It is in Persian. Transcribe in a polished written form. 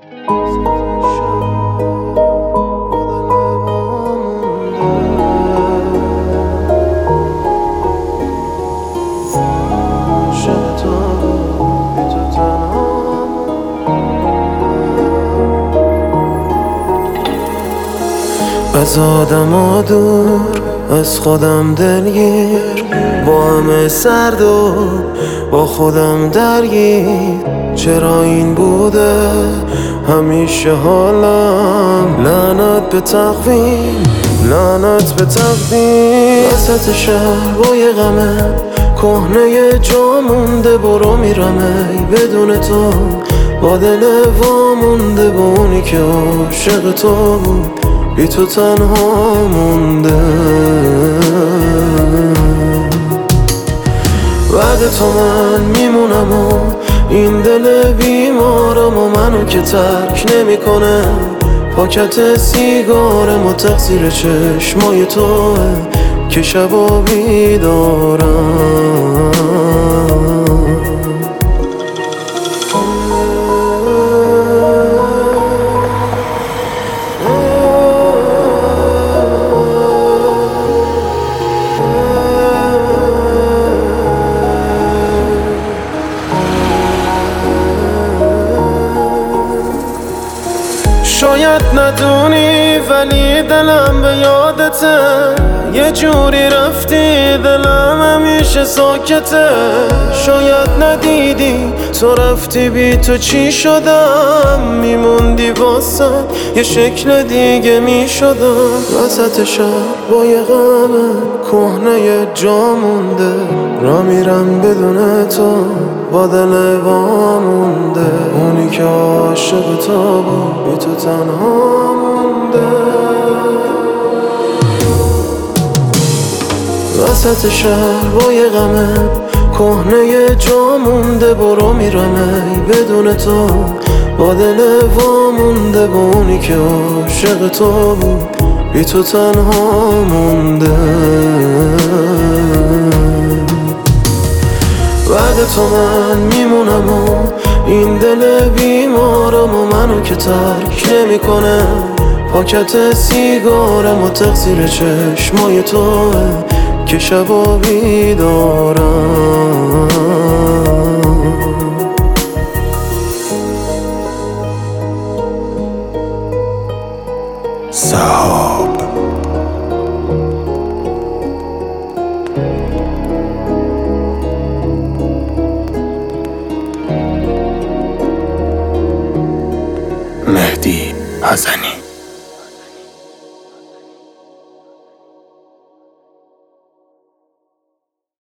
از آدم ها دور، از خودم دلگیر، با همه سرد و با خودم درگیر. چرا این بوده همیشه حالم؟ لعنت به تقویم، لعنت به تقدیر. وسط شهر با یه غمه کهنه جا مونده، برو میرم ای بدون تو، با دل وامونده، با اونی که عاشق تو بود بی تو تنها مونده. بعد تو من میمونم و این دل بیمارم و منو که ترک نمیکنه. پاکت سیگارم و تقصیر چشمای توه که شبا بیدارم. شاید ندونی ولی دلم به یادته، یه جوری رفتی دلم همیشه ساکته. شاید ندیدی تو رفتی بی تو چی شدم، میموندی واسه یه شکل دیگه میشدم. وسط شهر با یه غمه کهنه جا مونده، را میرم بدون تو با دل وامونده. اونی که عاشق تو بود بی تو تنها مونده. وسط شهر با یه غمه کهنه جا مونده، برو میرم ای بدون تو، با دل وامونده. با اونی که عاشق تو بود بی تو تنها مونده. بعد تو من میمونم و این دل بیمارم و منو که ترک نمیکنه. پاکت سیگارم و تقصیر چشمای توه که شبا بیدارم. سحاب مهدی حسنی.